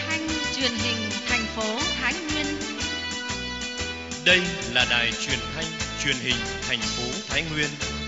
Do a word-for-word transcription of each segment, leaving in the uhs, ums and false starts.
thanh truyền hình thành phố Thái Nguyên. Đây là đài truyền thanh truyền hình thành phố Thái Nguyên.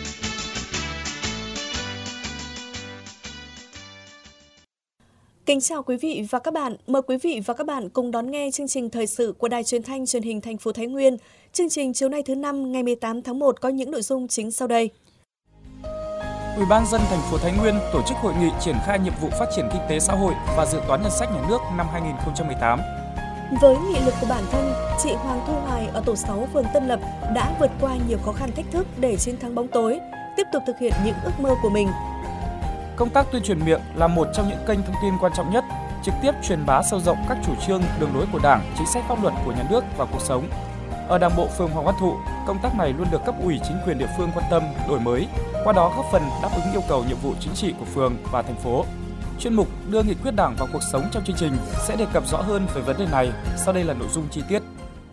Kính chào quý vị và các bạn. Mời quý vị và các bạn cùng đón nghe chương trình thời sự của đài truyền thanh truyền hình thành phố Thái Nguyên. Chương trình chiều nay thứ năm ngày mười tám tháng một có những nội dung chính sau đây. Ủy ban nhân dân thành phố Thái Nguyên tổ chức hội nghị triển khai nhiệm vụ phát triển kinh tế xã hội và dự toán ngân sách nhà nước năm hai nghìn không trăm mười tám. Với nghị lực của bản thân, chị Hoàng Thu Hoài ở tổ sáu phường Tân Lập đã vượt qua nhiều khó khăn thách thức để chiến thắng bóng tối, tiếp tục thực hiện những ước mơ của mình. Công tác tuyên truyền miệng là một trong những kênh thông tin quan trọng nhất, trực tiếp truyền bá sâu rộng các chủ trương, đường lối của Đảng, chính sách pháp luật của nhà nước vào cuộc sống. Ở Đảng bộ phường Hoàng Văn Thụ, công tác này luôn được cấp ủy chính quyền địa phương quan tâm, đổi mới, qua đó góp phần đáp ứng yêu cầu nhiệm vụ chính trị của phường và thành phố. Chuyên mục đưa nghị quyết Đảng vào cuộc sống trong chương trình sẽ đề cập rõ hơn về vấn đề này, sau đây là nội dung chi tiết.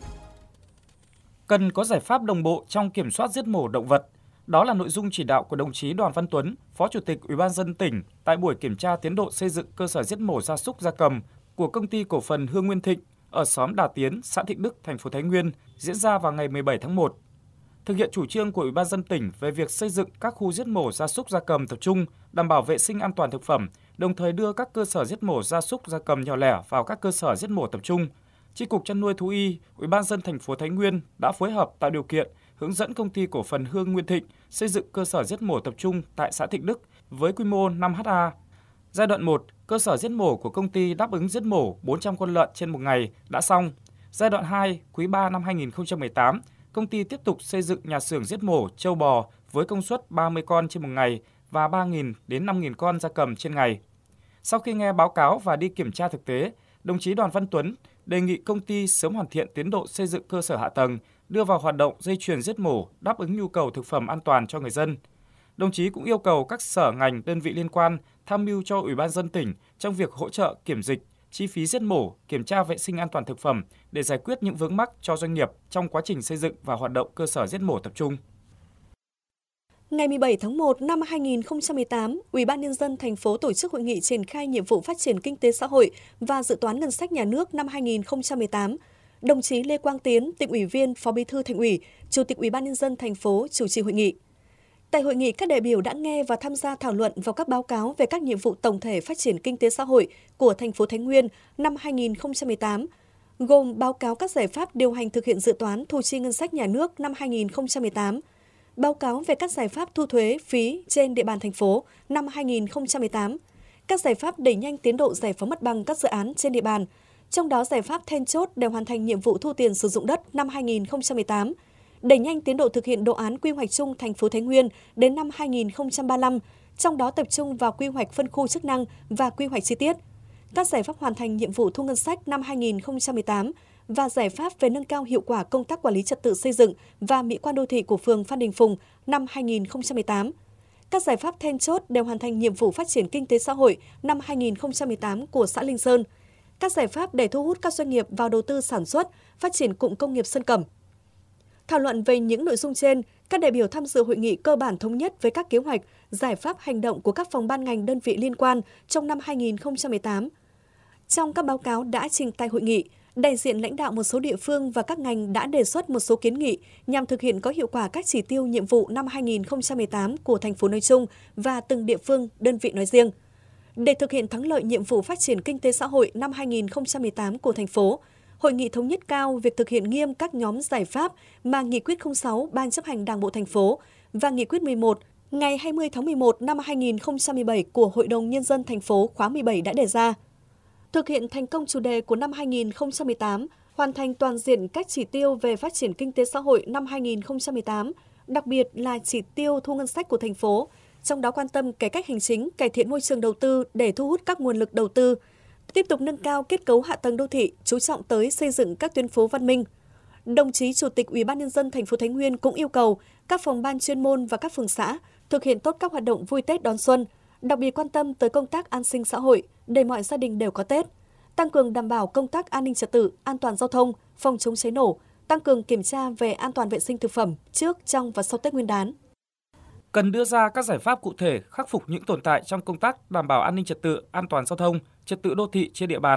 Cần có giải pháp đồng bộ trong kiểm soát giết mổ động vật. Đó là nội dung chỉ đạo của đồng chí Đoàn Văn Tuấn, Phó Chủ tịch Ủy ban nhân dân tỉnh tại buổi kiểm tra tiến độ xây dựng cơ sở giết mổ gia súc gia cầm của Công ty Cổ phần Hương Nguyên Thịnh ở xóm Đà Tiến, xã Thịnh Đức, thành phố Thái Nguyên diễn ra vào ngày mười bảy tháng một. Thực hiện chủ trương của Ủy ban nhân dân tỉnh về việc xây dựng các khu giết mổ gia súc gia cầm tập trung, đảm bảo vệ sinh an toàn thực phẩm, đồng thời đưa các cơ sở giết mổ gia súc gia cầm nhỏ lẻ vào các cơ sở giết mổ tập trung. Chi cục chăn nuôi thú y, Ủy ban nhân dân thành phố Thái Nguyên đã phối hợp tạo điều kiện hướng dẫn Công ty Cổ phần Hương Nguyên Thịnh xây dựng cơ sở giết mổ tập trung tại xã Thịnh Đức với quy mô năm héc ta. Giai đoạn một, cơ sở giết mổ của công ty đáp ứng giết mổ bốn trăm con lợn trên một ngày đã xong. Giai đoạn hai, quý ba năm hai nghìn không trăm mười tám, công ty tiếp tục xây dựng nhà xưởng giết mổ trâu bò với công suất ba mươi con trên một ngày và ba nghìn đến năm nghìn con gia cầm trên ngày. Sau khi nghe báo cáo và đi kiểm tra thực tế, đồng chí Đoàn Văn Tuấn đề nghị công ty sớm hoàn thiện tiến độ xây dựng cơ sở hạ tầng, đưa vào hoạt động dây chuyền giết mổ đáp ứng nhu cầu thực phẩm an toàn cho người dân. Đồng chí cũng yêu cầu các sở ngành đơn vị liên quan tham mưu cho Ủy ban nhân dân tỉnh trong việc hỗ trợ kiểm dịch, chi phí giết mổ, kiểm tra vệ sinh an toàn thực phẩm để giải quyết những vướng mắc cho doanh nghiệp trong quá trình xây dựng và hoạt động cơ sở giết mổ tập trung. Ngày mười bảy tháng một năm hai nghìn không trăm mười tám, Ủy ban nhân dân thành phố tổ chức hội nghị triển khai nhiệm vụ phát triển kinh tế xã hội và dự toán ngân sách nhà nước năm hai nghìn không trăm mười tám. Đồng chí Lê Quang Tiến, Tỉnh ủy viên, Phó Bí thư Thành ủy, Chủ tịch Ủy ban nhân dân thành phố chủ trì hội nghị. Tại hội nghị, các đại biểu đã nghe và tham gia thảo luận vào các báo cáo về các nhiệm vụ tổng thể phát triển kinh tế xã hội của thành phố Thái Nguyên năm hai nghìn không trăm mười tám, gồm báo cáo các giải pháp điều hành thực hiện dự toán thu chi ngân sách nhà nước năm hai nghìn không trăm mười tám, báo cáo về các giải pháp thu thuế, phí trên địa bàn thành phố năm hai nghìn không trăm mười tám, các giải pháp đẩy nhanh tiến độ giải phóng mặt bằng các dự án trên địa bàn, trong đó giải pháp then chốt để hoàn thành nhiệm vụ thu tiền sử dụng đất năm hai nghìn không trăm mười tám, đẩy nhanh tiến độ thực hiện đồ án quy hoạch chung thành phố Thái Nguyên đến năm hai nghìn không trăm ba mươi lăm, trong đó tập trung vào quy hoạch phân khu chức năng và quy hoạch chi tiết, các giải pháp hoàn thành nhiệm vụ thu ngân sách năm hai nghìn không trăm mười tám và giải pháp về nâng cao hiệu quả công tác quản lý trật tự xây dựng và mỹ quan đô thị của phường Phan Đình Phùng năm hai nghìn không trăm mười tám. Các giải pháp then chốt đều hoàn thành nhiệm vụ phát triển kinh tế xã hội năm hai nghìn không trăm mười tám của xã Linh Sơn, các giải pháp để thu hút các doanh nghiệp vào đầu tư sản xuất, phát triển cụm công nghiệp Sơn Cẩm. Thảo luận về những nội dung trên, các đại biểu tham dự hội nghị cơ bản thống nhất với các kế hoạch, giải pháp hành động của các phòng ban ngành đơn vị liên quan trong năm hai nghìn không trăm mười tám. Trong các báo cáo đã trình tại hội nghị, đại diện lãnh đạo một số địa phương và các ngành đã đề xuất một số kiến nghị nhằm thực hiện có hiệu quả các chỉ tiêu nhiệm vụ năm hai nghìn không trăm mười tám của thành phố nói chung và từng địa phương, đơn vị nói riêng. Để thực hiện thắng lợi nhiệm vụ phát triển kinh tế xã hội năm hai nghìn không trăm mười tám của thành phố, hội nghị thống nhất cao việc thực hiện nghiêm các nhóm giải pháp mà Nghị quyết không sáu Ban chấp hành Đảng bộ thành phố và Nghị quyết mười một ngày hai mươi tháng mười một năm hai nghìn không trăm mười bảy của Hội đồng Nhân dân thành phố khóa mười bảy đã đề ra. Thực hiện thành công chủ đề của năm hai nghìn không trăm mười tám, hoàn thành toàn diện các chỉ tiêu về phát triển kinh tế xã hội năm hai nghìn không trăm mười tám, đặc biệt là chỉ tiêu thu ngân sách của thành phố, trong đó quan tâm cải cách hành chính, cải thiện môi trường đầu tư để thu hút các nguồn lực đầu tư, tiếp tục nâng cao kết cấu hạ tầng đô thị, chú trọng tới xây dựng các tuyến phố văn minh. Đồng chí Chủ tịch Ủy ban nhân dân thành phố Thái Nguyên cũng yêu cầu các phòng ban chuyên môn và các phường xã thực hiện tốt các hoạt động vui Tết đón xuân, đặc biệt quan tâm tới công tác an sinh xã hội để mọi gia đình đều có Tết, tăng cường đảm bảo công tác an ninh trật tự, an toàn giao thông, phòng chống cháy nổ, tăng cường kiểm tra về an toàn vệ sinh thực phẩm trước, trong và sau Tết Nguyên đán. Cần đưa ra các giải pháp cụ thể khắc phục những tồn tại trong công tác đảm bảo an ninh trật tự, an toàn giao thông, trật tự đô thị trên địa bàn,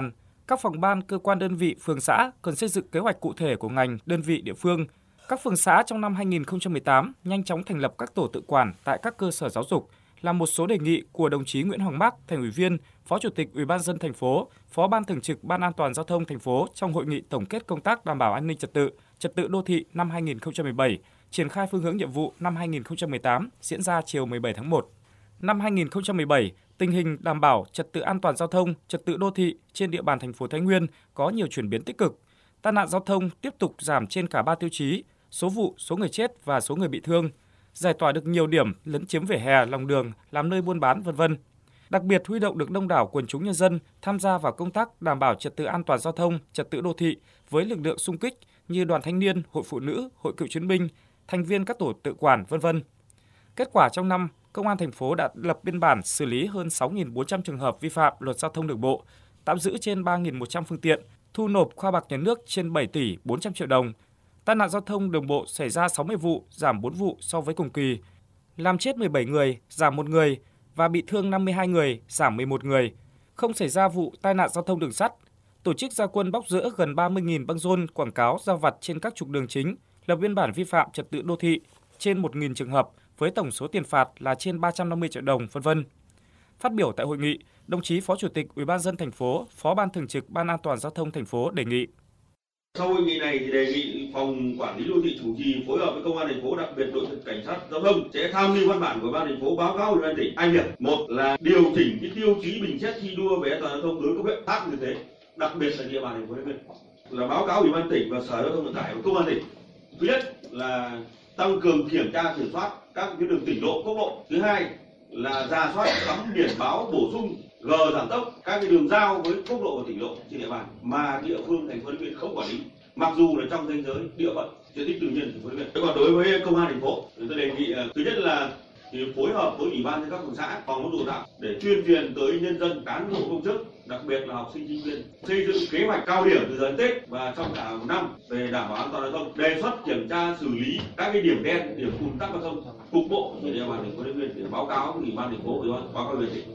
Các phòng ban, cơ quan đơn vị, phường xã cần xây dựng kế hoạch cụ thể của ngành, đơn vị, địa phương. Các phường xã trong năm hai nghìn không trăm mười tám nhanh chóng thành lập các tổ tự quản tại các cơ sở giáo dục là một số đề nghị của đồng chí Nguyễn Hoàng Mác, Thành ủy viên, Phó Chủ tịch Ủy ban nhân dân thành phố, Phó Ban Thường trực Ban An toàn giao thông thành phố trong hội nghị tổng kết công tác đảm bảo an ninh trật tự, trật tự đô thị năm hai nghìn không trăm mười bảy, triển khai phương hướng nhiệm vụ năm hai nghìn không trăm mười tám diễn ra chiều mười bảy tháng một. Năm hai nghìn không trăm mười bảy, tình hình đảm bảo trật tự an toàn giao thông, trật tự đô thị trên địa bàn thành phố Thái Nguyên có nhiều chuyển biến tích cực. Tai nạn giao thông tiếp tục giảm trên cả ba tiêu chí: số vụ, số người chết và số người bị thương. Giải tỏa được nhiều điểm lấn chiếm vỉa hè, lòng đường, làm nơi buôn bán, vân vân. Đặc biệt huy động được đông đảo quần chúng nhân dân tham gia vào công tác đảm bảo trật tự an toàn giao thông, trật tự đô thị với lực lượng xung kích như đoàn thanh niên, hội phụ nữ, hội cựu chiến binh, thành viên các tổ tự quản, vân vân. Kết quả trong năm, Công an thành phố đã lập biên bản xử lý hơn sáu nghìn bốn trăm trường hợp vi phạm luật giao thông đường bộ, tạm giữ trên ba nghìn một trăm phương tiện, thu nộp kho bạc nhà nước trên bảy tỷ bốn trăm triệu đồng. Tai nạn giao thông đường bộ xảy ra sáu mươi vụ, giảm bốn vụ so với cùng kỳ. Làm chết mười bảy người, giảm một người và bị thương năm mươi hai người, giảm mười một người. Không xảy ra vụ tai nạn giao thông đường sắt. Tổ chức ra quân bóc dỡ gần ba mươi nghìn băng rôn quảng cáo rao vặt trên các trục đường chính, lập biên bản vi phạm trật tự đô thị trên một nghìn trường hợp với tổng số tiền phạt là trên ba trăm năm mươi triệu đồng, vân vân. Phát biểu tại hội nghị, đồng chí Phó Chủ tịch Ủy ban nhân dân thành phố, Phó Ban Thường trực Ban An toàn giao thông thành phố đề nghị: Sau hội nghị này thì đề nghị phòng quản lý đô thị chủ trì phối hợp với công an thành phố, đặc biệt đội cảnh sát giao thông sẽ tham mưu văn bản của ban thành phố báo cáo ủy ban tỉnh hai việc. Một là điều chỉnh cái tiêu chí bình xét thi đua về an toàn giao thông đối với các huyện khác như thế, đặc biệt là địa bàn thành phố Thái Nguyên, là báo cáo ủy ban tỉnh và sở giao thông vận tải và công an tỉnh. Thứ nhất là tăng cường kiểm tra kiểm soát các tuyến đường tỉnh lộ, quốc lộ. Thứ hai là rà soát cắm biển báo bổ sung G giảm tốc các cái đường giao với quốc lộ và tỉnh lộ trên địa bàn mà địa phương thành phố Thái Nguyên không quản lý, mặc dù là trong danh giới địa phận diện tích tự nhiên thành phố Thái Nguyên. Còn đối với công an thành phố, tôi đề nghị thứ nhất là thì phối hợp với ủy ban các phường xã, phòng giáo dục đào tạo để tuyên truyền tới nhân dân, cán bộ công chức, đặc biệt là học sinh sinh viên, xây dựng kế hoạch cao điểm từ giờ đến Tết và trong cả một năm về đảm bảo an toàn giao thông, đề xuất kiểm tra xử lý các cái điểm đen, điểm ùn tắc giao thông cục bộ trên địa bàn thành phố Thái Nguyên để báo cáo ủy ban thành phố, báo cáo ủy ban tỉnh.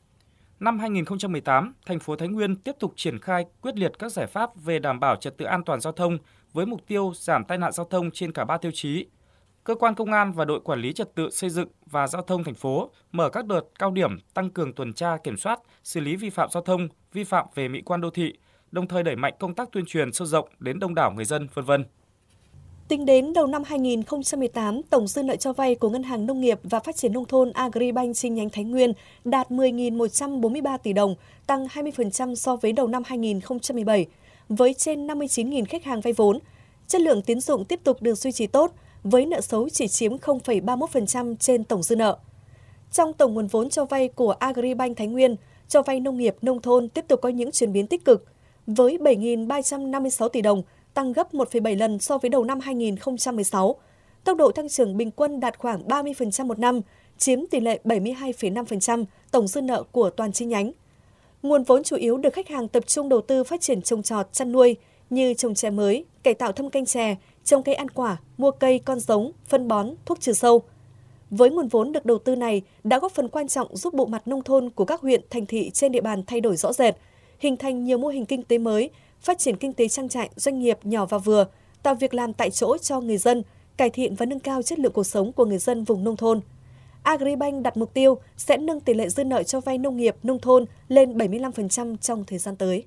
Năm hai nghìn không trăm mười tám, thành phố Thái Nguyên tiếp tục triển khai quyết liệt các giải pháp về đảm bảo trật tự an toàn giao thông với mục tiêu giảm tai nạn giao thông trên cả ba tiêu chí. Cơ quan công an và đội quản lý trật tự xây dựng và giao thông thành phố mở các đợt cao điểm tăng cường tuần tra kiểm soát, xử lý vi phạm giao thông, vi phạm về mỹ quan đô thị, đồng thời đẩy mạnh công tác tuyên truyền sâu rộng đến đông đảo người dân, vân vân. Tính đến đầu năm hai nghìn không trăm mười tám, tổng dư nợ cho vay của Ngân hàng Nông nghiệp và Phát triển Nông thôn Agribank chi nhánh Thái Nguyên đạt mười nghìn một trăm bốn mươi ba tỷ đồng, tăng hai mươi phần trăm so với đầu năm hai nghìn không trăm mười bảy, với trên năm mươi chín nghìn khách hàng vay vốn. Chất lượng tín dụng tiếp tục được duy trì tốt, với nợ xấu chỉ chiếm không phẩy ba mươi mốt phần trăm trên tổng dư nợ. Trong tổng nguồn vốn cho vay của Agribank Thái Nguyên, cho vay nông nghiệp nông thôn tiếp tục có những chuyển biến tích cực, với bảy nghìn ba trăm năm mươi sáu tỷ đồng, tăng gấp một phẩy bảy lần so với đầu năm hai nghìn không trăm mười sáu. Tốc độ tăng trưởng bình quân đạt khoảng ba mươi phần trăm một năm, chiếm tỷ lệ bảy mươi hai phẩy năm phần trăm tổng dư nợ của toàn chi nhánh. Nguồn vốn chủ yếu được khách hàng tập trung đầu tư phát triển trồng trọt, chăn nuôi như trồng chè mới, cải tạo thâm canh chè, trồng cây ăn quả, mua cây, con giống, phân bón, thuốc trừ sâu. Với nguồn vốn được đầu tư này đã góp phần quan trọng giúp bộ mặt nông thôn của các huyện, thành thị trên địa bàn thay đổi rõ rệt, hình thành nhiều mô hình kinh tế mới, phát triển kinh tế trang trại, doanh nghiệp nhỏ và vừa, tạo việc làm tại chỗ cho người dân, cải thiện và nâng cao chất lượng cuộc sống của người dân vùng nông thôn. Agribank đặt mục tiêu sẽ nâng tỷ lệ dư nợ cho vay nông nghiệp, nông thôn lên bảy mươi lăm phần trăm trong thời gian tới.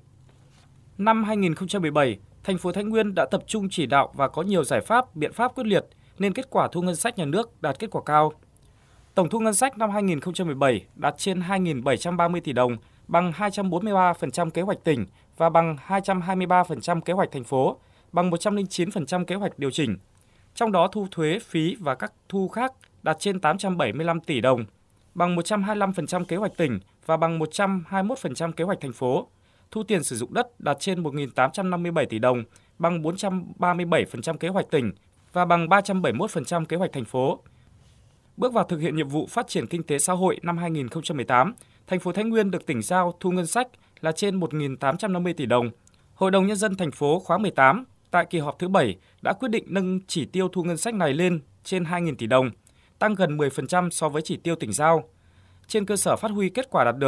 Năm hai nghìn không trăm mười bảy, thành phố Thái Nguyên đã tập trung chỉ đạo và có nhiều giải pháp, biện pháp quyết liệt nên kết quả thu ngân sách nhà nước đạt kết quả cao. Tổng thu ngân sách năm hai nghìn không trăm mười bảy đạt trên hai nghìn bảy trăm ba mươi tỷ đồng, bằng hai trăm bốn mươi ba phần trăm kế hoạch tỉnh và bằng hai trăm hai mươi ba phần trăm kế hoạch thành phố, bằng một trăm lẻ chín phần trăm kế hoạch điều chỉnh. Trong đó thu thuế, phí và các thu khác đạt trên tám trăm bảy mươi lăm tỷ đồng, bằng một trăm hai mươi lăm phần trăm kế hoạch tỉnh và bằng một trăm hai mươi mốt phần trăm kế hoạch thành phố. Thu tiền sử dụng đất đạt trên một nghìn tám trăm năm mươi bảy tỷ đồng, bằng bốn trăm ba mươi bảy phần trăm kế hoạch tỉnh và bằng ba trăm bảy mươi mốt phần trăm kế hoạch thành phố. Bước vào thực hiện nhiệm vụ phát triển kinh tế xã hội năm hai nghìn không trăm mười tám, thành phố Thái Nguyên được tỉnh giao thu ngân sách là trên một nghìn tám trăm năm mươi tỷ đồng. Hội đồng Nhân dân thành phố khóa mười tám tại kỳ họp thứ bảy đã quyết định nâng chỉ tiêu thu ngân sách này lên trên hai nghìn tỷ đồng, tăng gần mười phần trăm so với chỉ tiêu tỉnh giao. Trên cơ sở phát huy kết quả đạt được,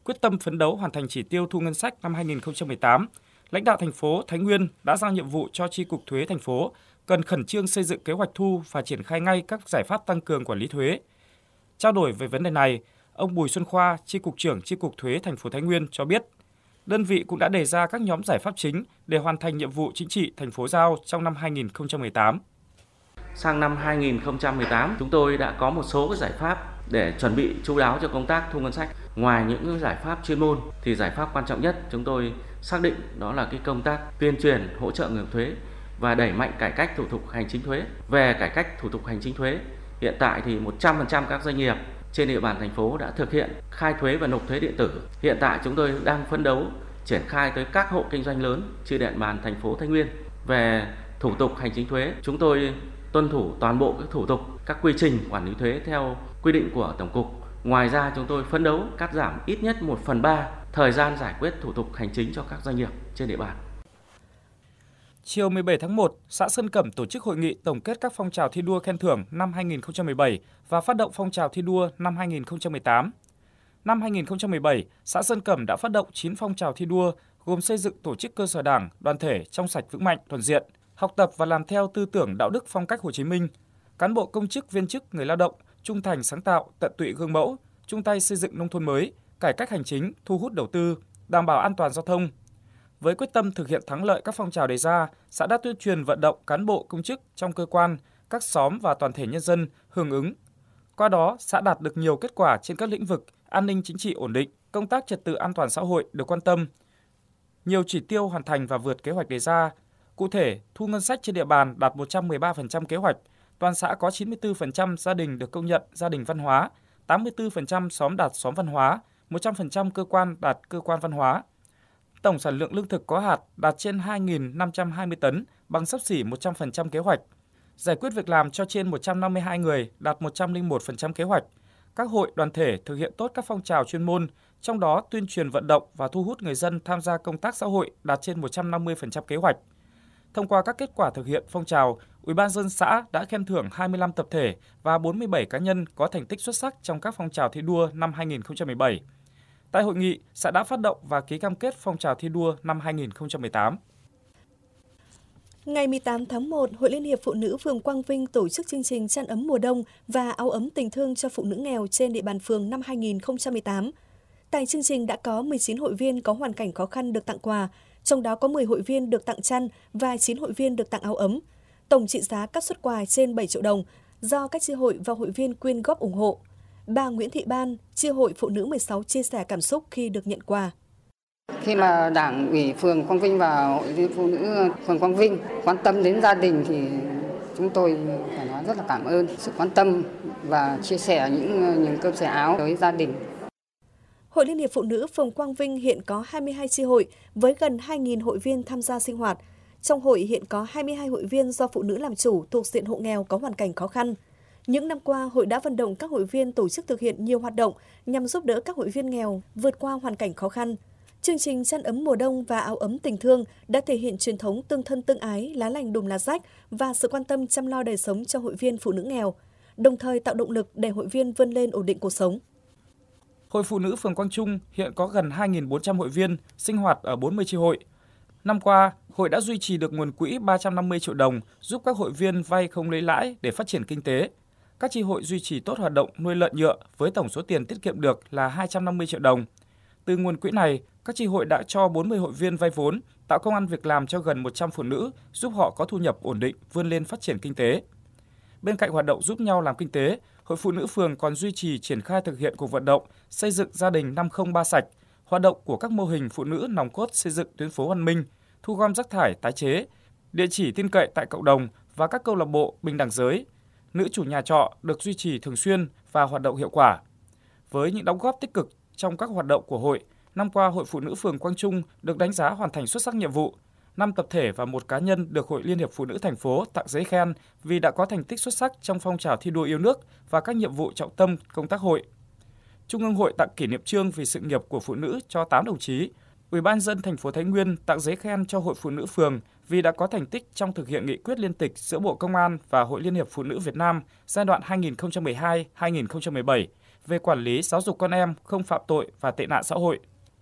quyết tâm phấn đấu hoàn thành chỉ tiêu thu ngân sách năm hai nghìn không trăm mười tám, lãnh đạo thành phố Thái Nguyên đã giao nhiệm vụ cho Chi cục Thuế thành phố cần khẩn trương xây dựng kế hoạch thu và triển khai ngay các giải pháp tăng cường quản lý thuế. Trao đổi về vấn đề này, ông Bùi Xuân Khoa, Chi cục trưởng Chi cục Thuế thành phố Thái Nguyên cho biết, đơn vị cũng đã đề ra các nhóm giải pháp chính để hoàn thành nhiệm vụ chính trị thành phố giao trong năm hai nghìn không trăm mười tám. Sang năm hai nghìn không trăm mười tám, chúng tôi đã có một số giải pháp để chuẩn bị chu đáo cho công tác thu ngân sách. Ngoài những giải pháp chuyên môn thì giải pháp quan trọng nhất chúng tôi xác định đó là cái công tác tuyên truyền hỗ trợ người nộp thuế và đẩy mạnh cải cách thủ tục hành chính thuế. Về cải cách thủ tục hành chính thuế, hiện tại thì một trăm phần trăm các doanh nghiệp trên địa bàn thành phố đã thực hiện khai thuế và nộp thuế điện tử. Hiện tại chúng tôi đang phấn đấu triển khai tới các hộ kinh doanh lớn trên địa bàn thành phố Thái Nguyên. Về thủ tục hành chính thuế, chúng tôi tuân thủ toàn bộ các thủ tục, các quy trình quản lý thuế theo quy định của Tổng cục. Ngoài ra chúng tôi phấn đấu cắt giảm ít nhất một phần ba thời gian giải quyết thủ tục hành chính cho các doanh nghiệp trên địa bàn. Chiều mười bảy tháng một, xã Sơn Cẩm tổ chức hội nghị tổng kết các phong trào thi đua khen thưởng năm hai nghìn không trăm mười bảy và phát động phong trào thi đua năm hai nghìn không trăm mười tám. Năm hai nghìn không trăm mười bảy, xã Sơn Cẩm đã phát động chín phong trào thi đua gồm xây dựng tổ chức cơ sở đảng, đoàn thể trong sạch vững mạnh, toàn diện, học tập và làm theo tư tưởng đạo đức phong cách Hồ Chí Minh, cán bộ công chức viên chức, người lao động trung thành sáng tạo, tận tụy gương mẫu, chung tay xây dựng nông thôn mới, cải cách hành chính, thu hút đầu tư, đảm bảo an toàn giao thông. Với quyết tâm thực hiện thắng lợi các phong trào đề ra, xã đã tuyên truyền vận động cán bộ công chức trong cơ quan, các xóm và toàn thể nhân dân hưởng ứng. Qua đó, xã đạt được nhiều kết quả trên các lĩnh vực an ninh chính trị ổn định, công tác trật tự an toàn xã hội được quan tâm. Nhiều chỉ tiêu hoàn thành và vượt kế hoạch đề ra. Cụ thể, thu ngân sách trên địa bàn đạt một trăm mười ba phần trăm kế hoạch, toàn xã có chín mươi tư phần trăm gia đình được công nhận gia đình văn hóa, tám mươi tư phần trăm xóm đạt xóm văn hóa, một trăm phần trăm cơ quan đạt cơ quan văn hóa. Tổng sản lượng lương thực có hạt đạt trên hai nghìn năm trăm hai mươi tấn, bằng xấp xỉ một trăm phần trăm kế hoạch. Giải quyết việc làm cho trên một trăm năm mươi hai người, đạt một trăm lẻ một phần trăm kế hoạch. Các hội đoàn thể thực hiện tốt các phong trào chuyên môn, trong đó tuyên truyền vận động và thu hút người dân tham gia công tác xã hội đạt trên một trăm năm mươi phần trăm kế hoạch. Thông qua các kết quả thực hiện phong trào, Ủy ban nhân dân xã đã khen thưởng hai mươi lăm tập thể và bốn mươi bảy cá nhân có thành tích xuất sắc trong các phong trào thi đua năm hai nghìn không trăm mười bảy. Tại hội nghị, xã đã phát động và ký cam kết phong trào thi đua năm hai nghìn không trăm mười tám. Ngày mười tám tháng một, Hội Liên hiệp Phụ nữ phường Quang Vinh tổ chức chương trình chăn ấm mùa đông và áo ấm tình thương cho phụ nữ nghèo trên địa bàn phường năm hai nghìn không trăm mười tám. Tại chương trình đã có mười chín hội viên có hoàn cảnh khó khăn được tặng quà, trong đó có mười hội viên được tặng chăn và chín hội viên được tặng áo ấm. Tổng trị giá các suất quà trên bảy triệu đồng do các chi hội và hội viên quyên góp ủng hộ. Bà Nguyễn Thị Ban, chi hội Phụ nữ mười sáu chia sẻ cảm xúc khi được nhận quà. Khi mà Đảng ủy phường Quang Vinh và Hội Liên Phụ nữ phường Quang Vinh quan tâm đến gia đình thì chúng tôi phải nói rất là cảm ơn sự quan tâm và chia sẻ những những cơm xẻ áo với gia đình. Hội Liên hiệp Phụ nữ phường Quang Vinh hiện có hai mươi hai chi hội với gần hai nghìn hội viên tham gia sinh hoạt. Trong hội hiện có hai mươi hai hội viên do phụ nữ làm chủ thuộc diện hộ nghèo có hoàn cảnh khó khăn. Những năm qua, hội đã vận động các hội viên tổ chức thực hiện nhiều hoạt động nhằm giúp đỡ các hội viên nghèo vượt qua hoàn cảnh khó khăn. Chương trình chăn ấm mùa đông và áo ấm tình thương đã thể hiện truyền thống tương thân tương ái, lá lành đùm lá rách và sự quan tâm chăm lo đời sống cho hội viên phụ nữ nghèo, đồng thời tạo động lực để hội viên vươn lên ổn định cuộc sống. Hội Phụ nữ phường Quang Trung hiện có gần hai nghìn bốn trăm hội viên sinh hoạt ở bốn mươi chi hội. Năm qua, hội đã duy trì được nguồn quỹ ba trăm năm mươi triệu đồng giúp các hội viên vay không lấy lãi để phát triển kinh tế. Các chi hội duy trì tốt hoạt động nuôi lợn nhựa với tổng số tiền tiết kiệm được là hai trăm năm mươi triệu đồng. Từ nguồn quỹ này, các chi hội đã cho bốn mươi hội viên vay vốn, tạo công ăn việc làm cho gần một trăm phụ nữ, giúp họ có thu nhập ổn định, vươn lên phát triển kinh tế. Bên cạnh hoạt động giúp nhau làm kinh tế, Hội Phụ nữ phường còn duy trì triển khai thực hiện cuộc vận động xây dựng gia đình năm không ba sạch, hoạt động của các mô hình phụ nữ nòng cốt xây dựng tuyến phố văn minh, thu gom rác thải tái chế, địa chỉ tin cậy tại cộng đồng và các câu lạc bộ bình đẳng giới. Nữ chủ nhà trọ được duy trì thường xuyên và hoạt động hiệu quả. Với những đóng góp tích cực trong các hoạt động của hội, năm qua Hội Phụ nữ phường Quang Trung được đánh giá hoàn thành xuất sắc nhiệm vụ. năm tập thể và một cá nhân được Hội Liên hiệp Phụ nữ thành phố tặng giấy khen vì đã có thành tích xuất sắc trong phong trào thi đua yêu nước và các nhiệm vụ trọng tâm công tác hội. Trung ương hội tặng kỷ niệm chương vì sự nghiệp của phụ nữ cho tám đồng chí. Ủy ban nhân dân thành phố Thái Nguyên tặng giấy khen cho Hội Phụ nữ phường vì đã có thành tích trong thực hiện nghị quyết liên tịch giữa Bộ Công an và Hội Liên hiệp Phụ nữ Việt Nam giai đoạn hai nghìn không trăm mười hai đến hai nghìn không trăm mười bảy về quản lý giáo dục con em không phạm tội và tệ nạn xã hội.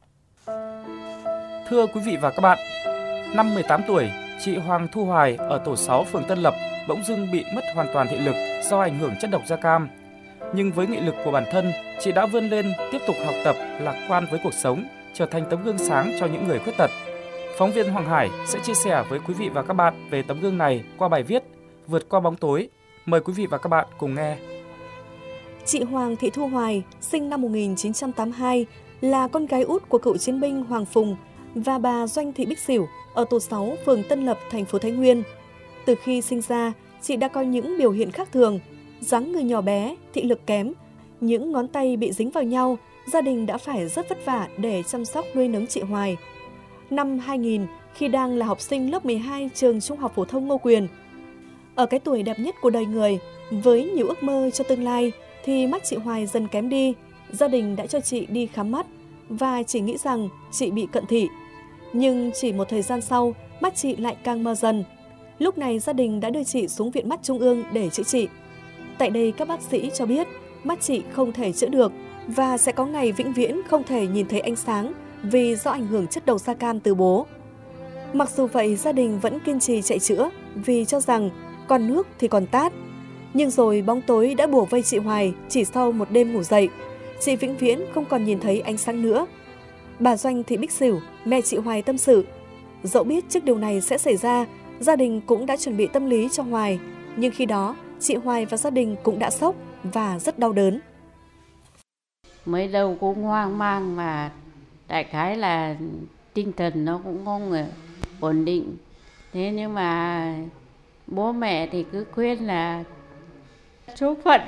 Thưa quý vị và các bạn, năm mười tám tuổi, chị Hoàng Thu Hoài ở tổ sáu phường Tân Lập bỗng dưng bị mất hoàn toàn thị lực do ảnh hưởng chất độc da cam. Nhưng với nghị lực của bản thân, chị đã vươn lên tiếp tục học tập, lạc quan với cuộc sống, trở thành tấm gương sáng cho những người khuyết tật. Phóng viên Hoàng Hải sẽ chia sẻ với quý vị và các bạn về tấm gương này qua bài viết Vượt qua bóng tối. Mời quý vị và các bạn cùng nghe. Chị Hoàng Thị Thu Hoài, sinh năm một nghìn chín trăm tám mươi hai, là con gái út của cựu chiến binh Hoàng Phùng và bà Doanh Thị Bích Xỉu ở tổ sáu phường Tân Lập, thành phố Thái Nguyên. Từ khi sinh ra, chị đã có những biểu hiện khác thường, dáng người nhỏ bé, thị lực kém, những ngón tay bị dính vào nhau, gia đình đã phải rất vất vả để chăm sóc nuôi nấng chị Hoài. Năm hai nghìn, khi đang là học sinh lớp mười hai trường Trung học phổ thông Ngô Quyền, ở cái tuổi đẹp nhất của đời người, với nhiều ước mơ cho tương lai, thì mắt chị Hoài dần kém đi. Gia đình đã cho chị đi khám mắt và chỉ nghĩ rằng chị bị cận thị. Nhưng chỉ một thời gian sau, mắt chị lại càng mờ dần. Lúc này gia đình đã đưa chị xuống Viện Mắt Trung ương để chữa trị. Tại đây các bác sĩ cho biết mắt chị không thể chữa được và sẽ có ngày vĩnh viễn không thể nhìn thấy ánh sáng vì do ảnh hưởng chất độc da cam từ bố. Mặc dù vậy, gia đình vẫn kiên trì chạy chữa vì cho rằng còn nước thì còn tát. Nhưng rồi bóng tối đã bủa vây chị Hoài chỉ sau một đêm ngủ dậy. Chị vĩnh viễn không còn nhìn thấy ánh sáng nữa. Bà Doanh Thị Bích Xỉu, mẹ chị Hoài tâm sự, dẫu biết trước điều này sẽ xảy ra, gia đình cũng đã chuẩn bị tâm lý cho Hoài. Nhưng khi đó, chị Hoài và gia đình cũng đã sốc và rất đau đớn. Mới đầu cũng hoang mang mà đại khái là tinh thần nó cũng không ổn định. Thế nhưng mà bố mẹ thì cứ khuyên là số phận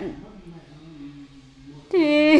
thì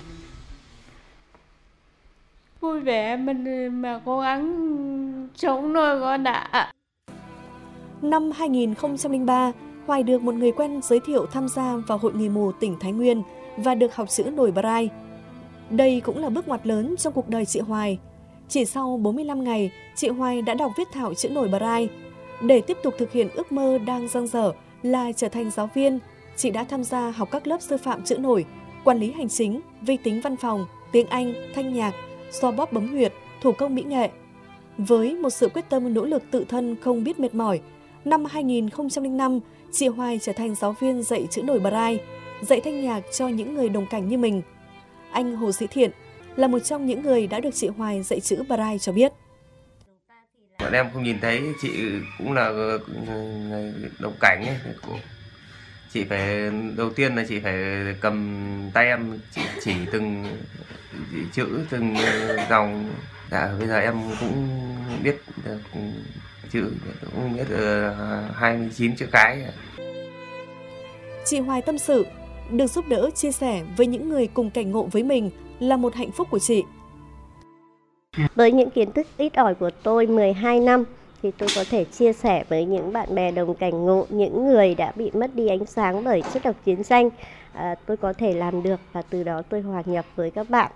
vui vẻ mình mà cố gắng sống thôi con ạ. Năm hai nghìn không trăm lẻ ba, Hoài được một người quen giới thiệu tham gia vào Hội Người Mù tỉnh Thái Nguyên và được học chữ nổi Braille. Đây cũng là bước ngoặt lớn trong cuộc đời chị Hoài. Chỉ sau bốn mươi lăm ngày, chị Hoài đã đọc viết thạo chữ nổi Braille. Để tiếp tục thực hiện ước mơ đang dang dở là trở thành giáo viên, chị đã tham gia học các lớp sư phạm chữ nổi, quản lý hành chính, vi tính văn phòng, tiếng Anh, thanh nhạc, xoa bóp bấm huyệt, thủ công mỹ nghệ. Với một sự quyết tâm nỗ lực tự thân không biết mệt mỏi, năm hai nghìn không trăm lẻ năm, chị Hoài trở thành giáo viên dạy chữ nổi Braille, dạy thanh nhạc cho những người đồng cảnh như mình. Anh Hồ Sĩ Thiện là một trong những người đã được chị Hoài dạy chữ Braille cho biết. Bọn em không nhìn thấy, chị cũng là đồng cảnh ấy. Chị phải, đầu tiên là chị phải cầm tay em, chị chỉ từng chữ, từng dòng. Dạ, bây giờ em cũng biết được chữ, cũng biết được hai mươi chín chữ cái. Chị Hoài tâm sự, được giúp đỡ, chia sẻ với những người cùng cảnh ngộ với mình là một hạnh phúc của chị. Với những kiến thức ít ỏi của tôi mười hai năm thì tôi có thể chia sẻ với những bạn bè đồng cảnh ngộ, những người đã bị mất đi ánh sáng bởi chất độc chiến tranh. À, tôi có thể làm được và từ đó tôi hòa nhập với các bạn.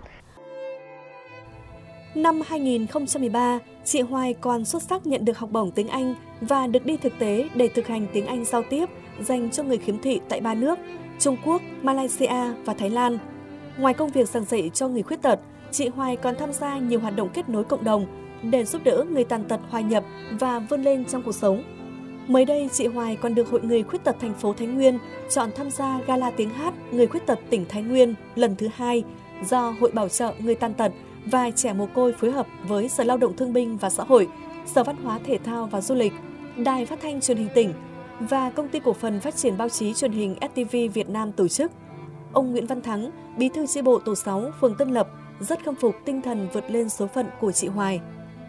Năm hai nghìn không trăm mười ba, chị Hoài còn xuất sắc nhận được học bổng tiếng Anh và được đi thực tế để thực hành tiếng Anh giao tiếp dành cho người khiếm thị tại ba nước Trung Quốc, Malaysia và Thái Lan. Ngoài công việc giảng dạy cho người khuyết tật, chị Hoài còn tham gia nhiều hoạt động kết nối cộng đồng để giúp đỡ người tàn tật hòa nhập và vươn lên trong cuộc sống. Mới đây, chị Hoài còn được Hội Người Khuyết tật thành phố Thái Nguyên chọn tham gia gala tiếng hát Người Khuyết tật tỉnh Thái Nguyên lần thứ hai do Hội Bảo trợ Người Tàn tật và Trẻ Mồ Côi phối hợp với Sở Lao động Thương binh và Xã hội, Sở Văn hóa Thể thao và Du lịch, Đài Phát thanh Truyền hình tỉnh và Công ty Cổ phần Phát triển Báo chí Truyền hình ét tê vê Việt Nam tổ chức. Ông Nguyễn Văn Thắng, Bí thư chi bộ tổ sáu phường Tân Lập, rất khâm phục tinh thần vượt lên số phận của chị Hoài.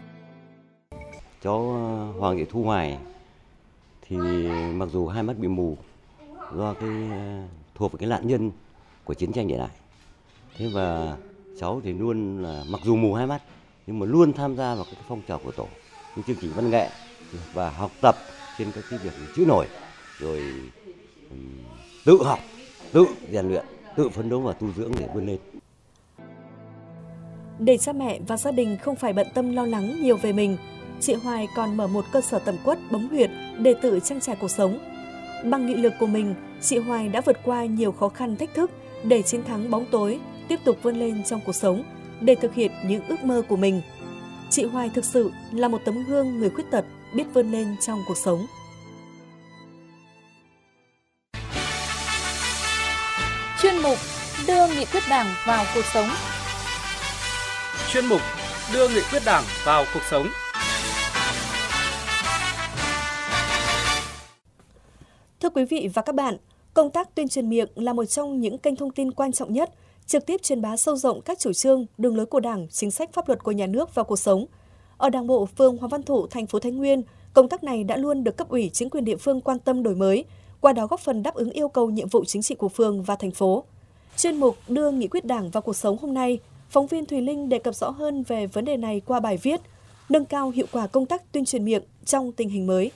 Cháu Hoàng Thị Thu Hoài thì mặc dù hai mắt bị mù do cái thuộc về cái nạn nhân của chiến tranh để lại. Thế và cháu thì luôn là mặc dù mù hai mắt nhưng mà luôn tham gia vào cái phong trào của tổ, những chương trình văn nghệ và học tập trên các cái việc chữ nổi, rồi um, tự học, tự rèn luyện, tự phấn đấu và tu dưỡng để vươn lên. Để cha mẹ và gia đình không phải bận tâm lo lắng nhiều về mình, chị Hoài còn mở một cơ sở tẩm quất bấm huyệt để tự trang trải cuộc sống. Bằng nghị lực của mình, chị Hoài đã vượt qua nhiều khó khăn thách thức để chiến thắng bóng tối, tiếp tục vươn lên trong cuộc sống, để thực hiện những ước mơ của mình. Chị Hoài thực sự là một tấm gương người khuyết tật biết vươn lên trong cuộc sống. Chuyên mục đưa nghị quyết Đảng vào cuộc sống. Chuyên mục đưa nghị quyết Đảng vào cuộc sống. Thưa quý vị và các bạn, công tác tuyên truyền miệng là một trong những kênh thông tin quan trọng nhất, trực tiếp truyền bá sâu rộng các chủ trương, đường lối của Đảng, chính sách pháp luật của nhà nước vào cuộc sống. Ở Đảng bộ phường Hoàng Văn Thụ, thành phố Thái Nguyên, công tác này đã luôn được cấp ủy chính quyền địa phương quan tâm đổi mới, qua đó góp phần đáp ứng yêu cầu nhiệm vụ chính trị của phường và thành phố. Chuyên mục đưa nghị quyết Đảng vào cuộc sống hôm nay, phóng viên Thùy Linh đề cập rõ hơn về vấn đề này qua bài viết nâng cao hiệu quả công tác tuyên truyền miệng trong tình hình mới.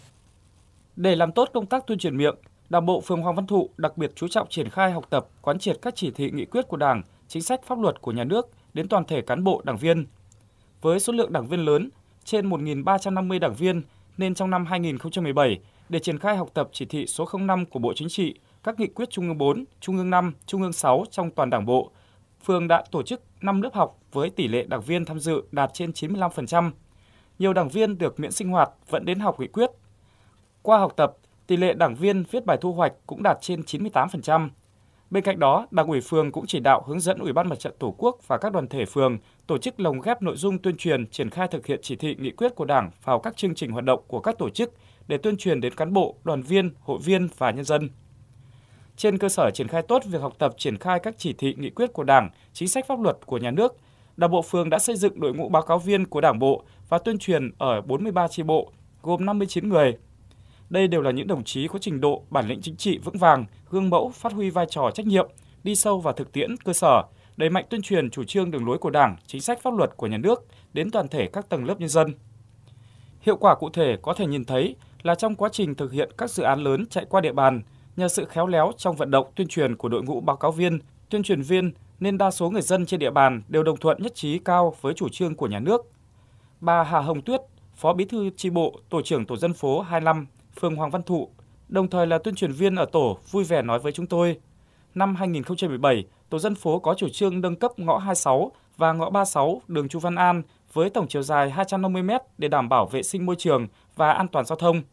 Để làm tốt công tác tuyên truyền miệng, Đảng bộ phường Hoàng Văn Thụ đặc biệt chú trọng triển khai học tập, quán triệt các chỉ thị nghị quyết của Đảng, chính sách pháp luật của nhà nước đến toàn thể cán bộ đảng viên. Với số lượng đảng viên lớn, trên một nghìn ba trăm năm mươi đảng viên, nên trong năm hai nghìn không trăm mười bảy, để triển khai học tập chỉ thị số không năm của Bộ Chính trị, các nghị quyết Trung ương bốn, Trung ương năm, Trung ương sáu trong toàn Đảng bộ, phường đã tổ chức năm lớp học với tỷ lệ đảng viên tham dự đạt trên chín mươi lăm phần trăm. Nhiều đảng viên được miễn sinh hoạt vẫn đến học nghị quyết. Qua học tập, tỷ lệ đảng viên viết bài thu hoạch cũng đạt trên chín mươi tám phần trăm. Bên cạnh đó, Đảng ủy phường cũng chỉ đạo hướng dẫn Ủy ban Mặt trận Tổ quốc và các đoàn thể phường tổ chức lồng ghép nội dung tuyên truyền triển khai thực hiện chỉ thị nghị quyết của Đảng vào các chương trình hoạt động của các tổ chức để tuyên truyền đến cán bộ, đoàn viên, hội viên và nhân dân. Trên cơ sở triển khai tốt việc học tập triển khai các chỉ thị nghị quyết của Đảng, chính sách pháp luật của nhà nước, Đảng bộ phường đã xây dựng đội ngũ báo cáo viên của Đảng bộ và tuyên truyền ở bốn mươi ba chi bộ, gồm năm mươi chín người. Đây đều là những đồng chí có trình độ, bản lĩnh chính trị vững vàng, gương mẫu, phát huy vai trò trách nhiệm, đi sâu vào thực tiễn cơ sở, đẩy mạnh tuyên truyền chủ trương đường lối của Đảng, chính sách pháp luật của nhà nước đến toàn thể các tầng lớp nhân dân. Hiệu quả cụ thể có thể nhìn thấy là trong quá trình thực hiện các dự án lớn chạy qua địa bàn, nhờ sự khéo léo trong vận động tuyên truyền của đội ngũ báo cáo viên, tuyên truyền viên nên đa số người dân trên địa bàn đều đồng thuận nhất trí cao với chủ trương của nhà nước. Bà Hà Hồng Tuyết, Phó Bí thư chi bộ, Tổ trưởng Tổ dân phố hai mươi lăm, phường Hoàng Văn Thụ, đồng thời là tuyên truyền viên ở tổ, vui vẻ nói với chúng tôi. Năm hai nghìn không trăm mười bảy, Tổ dân phố có chủ trương nâng cấp ngõ hai mươi sáu và ngõ ba mươi sáu đường Chu Văn An với tổng chiều dài hai trăm năm mươi mét để đảm bảo vệ sinh môi trường và an toàn giao thông.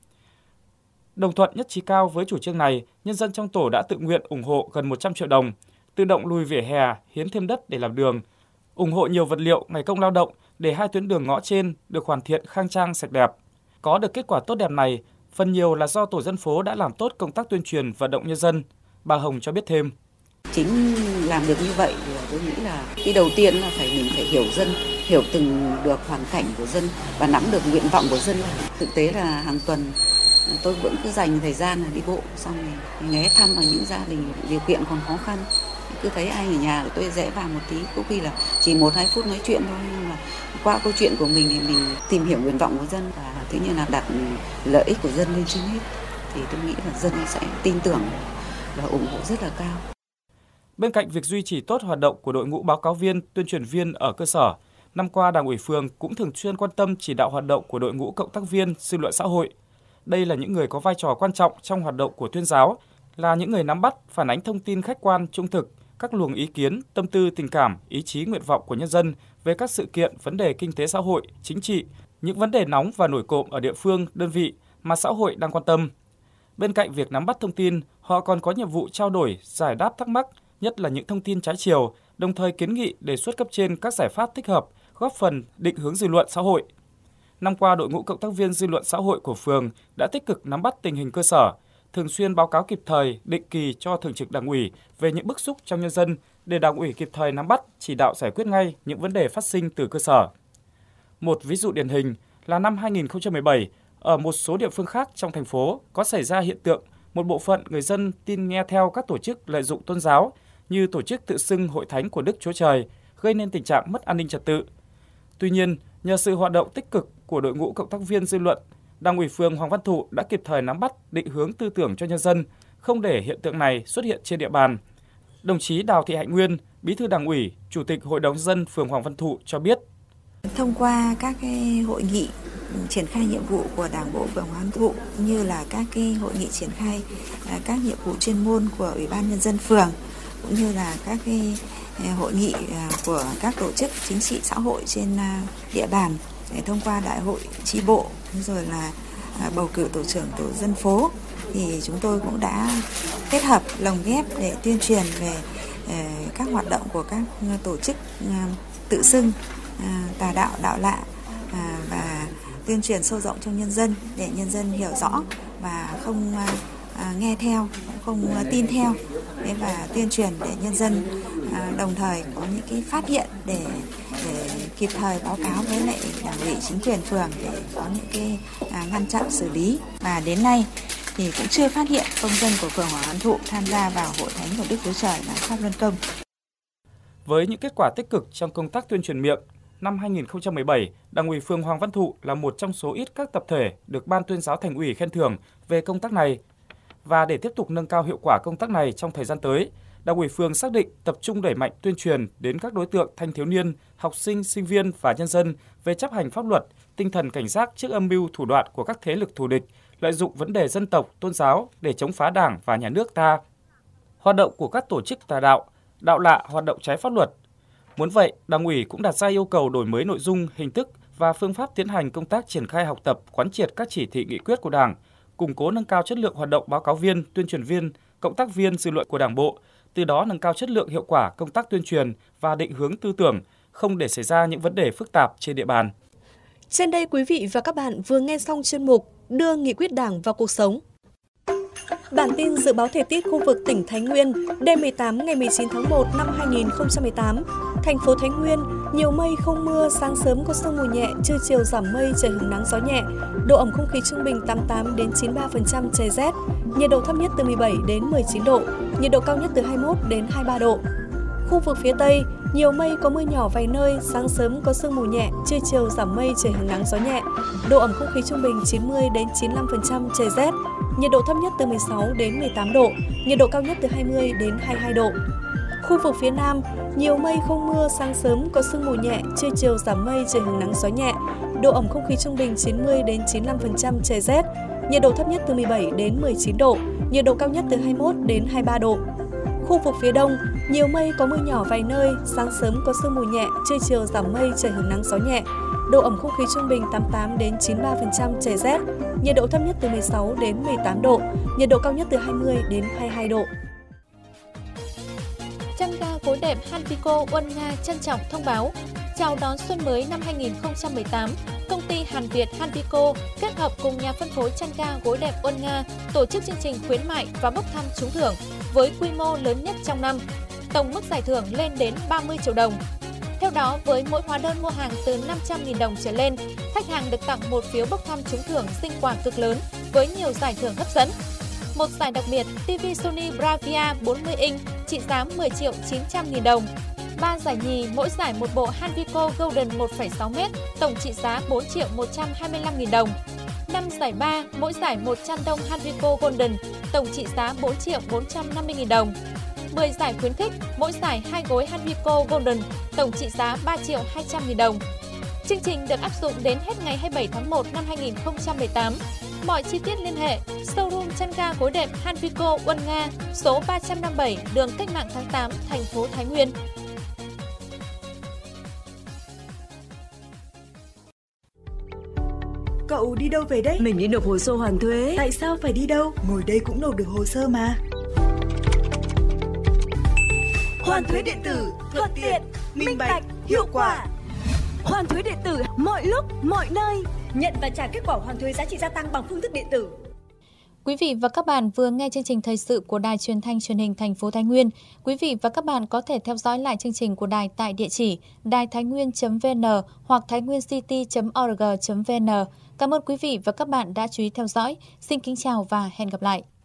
Đồng thuận nhất trí cao với chủ trương này, nhân dân trong tổ đã tự nguyện ủng hộ gần một trăm triệu đồng, tự động lùi vỉa hè, hiến thêm đất để làm đường, ủng hộ nhiều vật liệu, ngày công lao động để hai tuyến đường ngõ trên được hoàn thiện khang trang sạch đẹp. Có được kết quả tốt đẹp này, phần nhiều là do tổ dân phố đã làm tốt công tác tuyên truyền vận động nhân dân. Bà Hồng cho biết thêm. Chính làm được như vậy thì tôi nghĩ là cái đầu tiên là phải mình phải hiểu dân, hiểu từng được hoàn cảnh của dân và nắm được nguyện vọng của dân. Thực tế là hàng tuần tôi vẫn cứ dành thời gian là đi bộ, xong rồi ghé thăm vào những gia đình điều kiện còn khó khăn. Cứ thấy ai ở nhà tôi rẽ vào một tí, có khi là chỉ một hai phút nói chuyện thôi, nhưng mà qua câu chuyện của mình thì mình tìm hiểu nguyện vọng của dân và thứ nhiên là đặt lợi ích của dân lên trên hết, thì tôi nghĩ là dân sẽ tin tưởng và ủng hộ rất là cao. Bên cạnh việc duy trì tốt hoạt động của đội ngũ báo cáo viên, tuyên truyền viên ở cơ sở, năm qua Đảng ủy phường cũng thường xuyên quan tâm chỉ đạo hoạt động của đội ngũ cộng tác viên dư luận xã hội. Đây là những người có vai trò quan trọng trong hoạt động của tuyên giáo, là những người nắm bắt, phản ánh thông tin khách quan, trung thực, các luồng ý kiến, tâm tư, tình cảm, ý chí, nguyện vọng của nhân dân về các sự kiện, vấn đề kinh tế xã hội, chính trị, những vấn đề nóng và nổi cộm ở địa phương, đơn vị mà xã hội đang quan tâm. Bên cạnh việc nắm bắt thông tin, họ còn có nhiệm vụ trao đổi, giải đáp thắc mắc, nhất là những thông tin trái chiều, đồng thời kiến nghị đề xuất cấp trên các giải pháp thích hợp, góp phần định hướng dư luận xã hội. Năm qua, đội ngũ cộng tác viên dư luận xã hội của phường đã tích cực nắm bắt tình hình cơ sở, thường xuyên báo cáo kịp thời, định kỳ cho Thường trực Đảng ủy về những bức xúc trong nhân dân để Đảng ủy kịp thời nắm bắt, chỉ đạo giải quyết ngay những vấn đề phát sinh từ cơ sở. Một ví dụ điển hình là năm hai nghìn không trăm mười bảy, ở một số địa phương khác trong thành phố có xảy ra hiện tượng một bộ phận người dân tin nghe theo các tổ chức lợi dụng tôn giáo như tổ chức tự xưng Hội Thánh của Đức Chúa Trời, gây nên tình trạng mất an ninh trật tự. Tuy nhiên, nhờ sự hoạt động tích cực của đội ngũ cộng tác viên dư luận, Đảng ủy phường Hoàng Văn Thụ đã kịp thời nắm bắt, định hướng tư tưởng cho nhân dân, không để hiện tượng này xuất hiện trên địa bàn. Đồng chí Đào Thị Hạnh Nguyên, Bí thư Đảng ủy, Chủ tịch Hội đồng nhân dân phường Hoàng Văn Thụ cho biết. Thông qua các cái hội nghị triển khai nhiệm vụ của Đảng bộ phường Hoàng Văn Thụ, như là các cái hội nghị triển khai các nhiệm vụ chuyên môn của Ủy ban Nhân dân phường, cũng như là các cái hội nghị của các tổ chức chính trị xã hội trên địa bàn để thông qua đại hội chi bộ rồi là bầu cử tổ trưởng tổ dân phố, thì chúng tôi cũng đã kết hợp lồng ghép để tuyên truyền về các hoạt động của các tổ chức tự xưng tà đạo, đạo lạ và tuyên truyền sâu rộng trong nhân dân để nhân dân hiểu rõ và không nghe theo, không tin theo, và tuyên truyền để nhân dân đồng thời có những cái phát hiện để, để kịp thời báo cáo với lại đảng ủy chính quyền phường để có những cái ngăn chặn xử lý. Và đến nay thì cũng chưa phát hiện công dân của phường Hoàng Văn Thụ tham gia vào hội thánh của Đức Chúa Trời là Pháp Luân Công. Với những kết quả tích cực trong công tác tuyên truyền miệng, năm hai nghìn không trăm mười bảy, Đảng ủy phường Hoàng Văn Thụ là một trong số ít các tập thể được Ban Tuyên giáo Thành ủy khen thưởng về công tác này. Và để tiếp tục nâng cao hiệu quả công tác này trong thời gian tới, Đảng ủy phường xác định tập trung đẩy mạnh tuyên truyền đến các đối tượng thanh thiếu niên, học sinh, sinh viên và nhân dân về chấp hành pháp luật, tinh thần cảnh giác trước âm mưu thủ đoạn của các thế lực thù địch, lợi dụng vấn đề dân tộc, tôn giáo để chống phá Đảng và Nhà nước ta. Hoạt động của các tổ chức tà đạo, đạo lạ hoạt động trái pháp luật. Muốn vậy, Đảng ủy cũng đặt ra yêu cầu đổi mới nội dung, hình thức và phương pháp tiến hành công tác triển khai học tập, quán triệt các chỉ thị nghị quyết của Đảng, củng cố nâng cao chất lượng hoạt động báo cáo viên, tuyên truyền viên, cộng tác viên dư luận của Đảng bộ, từ đó nâng cao chất lượng hiệu quả công tác tuyên truyền và định hướng tư tưởng, không để xảy ra những vấn đề phức tạp trên địa bàn. Trên đây quý vị và các bạn vừa nghe xong chuyên mục Đưa nghị quyết Đảng vào cuộc sống. Bản tin dự báo thời tiết khu vực tỉnh Thái Nguyên đêm mười tám ngày mười chín tháng một năm hai nghìn không trăm mười tám. Thành phố Thái Nguyên, nhiều mây không mưa, sáng sớm có sương mù nhẹ, trưa chiều giảm mây, trời hứng nắng gió nhẹ. Độ ẩm không khí trung bình tám mươi tám đến chín mươi ba phần trăm, trời rét. Nhiệt độ thấp nhất từ mười bảy đến mười chín độ, nhiệt độ cao nhất từ hai mươi mốt đến hai mươi ba độ. Khu vực phía Tây, nhiều mây có mưa nhỏ vài nơi, sáng sớm có sương mù nhẹ, trưa chiều giảm mây, trời hứng nắng gió nhẹ. Độ ẩm không khí trung bình chín mươi đến chín mươi lăm phần trăm, trời rét. Nhiệt độ thấp nhất từ mười sáu đến mười tám độ, nhiệt độ cao nhất từ hai mươi đến hai mươi hai độ. Khu vực phía Nam, nhiều mây không mưa, sáng sớm có sương mù nhẹ, trưa chiều giảm mây, trời hứng nắng gió nhẹ. Độ ẩm không khí trung bình chín mươi đến chín mươi lăm phần trăm, trời rét. Nhiệt độ thấp nhất từ mười bảy đến mười chín độ, nhiệt độ cao nhất từ hai mươi mốt đến hai mươi ba độ. Khu vực phía Đông, nhiều mây có mưa nhỏ vài nơi, sáng sớm có sương mù nhẹ, trưa chiều giảm mây, trời hứng nắng gió nhẹ. Độ ẩm không khí trung bình tám mươi tám đến chín mươi ba phần trăm, trời rét. Nhiệt độ thấp nhất từ mười sáu đến mười tám độ, nhiệt độ cao nhất từ hai mươi đến hai mươi hai độ. Chăn ga gối đẹp Hanvico Uân Nga trân trọng thông báo chào đón xuân mới năm hai nghìn không trăm mười tám. Công ty Hàn Việt Hanvico kết hợp cùng nhà phân phối chăn ga gối đẹp Uân Nga tổ chức chương trình khuyến mại và bốc thăm trúng thưởng với quy mô lớn nhất trong năm. Tổng mức giải thưởng lên đến ba mươi triệu đồng. Theo đó, với mỗi hóa đơn mua hàng từ năm trăm nghìn đồng trở lên, khách hàng được tặng một phiếu bốc thăm trúng thưởng sinh quà cực lớn với nhiều giải thưởng hấp dẫn. Một giải đặc biệt ti vi Sony Bravia bốn mươi inch trị giá mười triệu chín trăm nghìn đồng. Ba giải nhì, mỗi giải một bộ Hanvico Golden một phẩy sáu mét, tổng trị giá bốn triệu một trăm hai mươi lăm nghìn đồng. Năm giải ba, mỗi giải một chăn đông Hanvico Golden, tổng trị giá bốn triệu bốn trăm năm mươi nghìn đồng. mười giải khuyến khích, mỗi giải hai gối Hanvico Golden, tổng trị giá ba triệu hai trăm nghìn đồng. Chương trình được áp dụng đến hết ngày hai mươi bảy tháng một năm hai nghìn không trăm mười tám. Mọi chi tiết liên hệ showroom chăn ga gối đẹp Hanvico Uân Nga, số ba trăm năm mươi bảy, đường Cách mạng tháng tám, thành phố Thái Nguyên. Cậu đi đâu về đấy? Mình đi nộp hồ sơ hoàn thuế. Tại sao phải đi đâu? Ngồi đây cũng nộp được hồ sơ mà. Hoàn thuế điện tử, thuận tiện, minh bạch, hiệu quả. Hoàn thuế điện tử mọi lúc, mọi nơi. Nhận và trả kết quả hoàn thuế giá trị gia tăng bằng phương thức điện tử. Quý vị và các bạn vừa nghe chương trình thời sự của Đài Truyền thanh Truyền hình thành phố Thái Nguyên. Quý vị và các bạn có thể theo dõi lại chương trình của đài tại địa chỉ đài thái nguyên chấm vê en hoặc thái nguyên city chấm org chấm vê en. Cảm ơn quý vị và các bạn đã chú ý theo dõi. Xin kính chào và hẹn gặp lại.